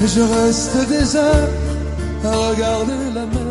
et je reste des heures à regarder la mer.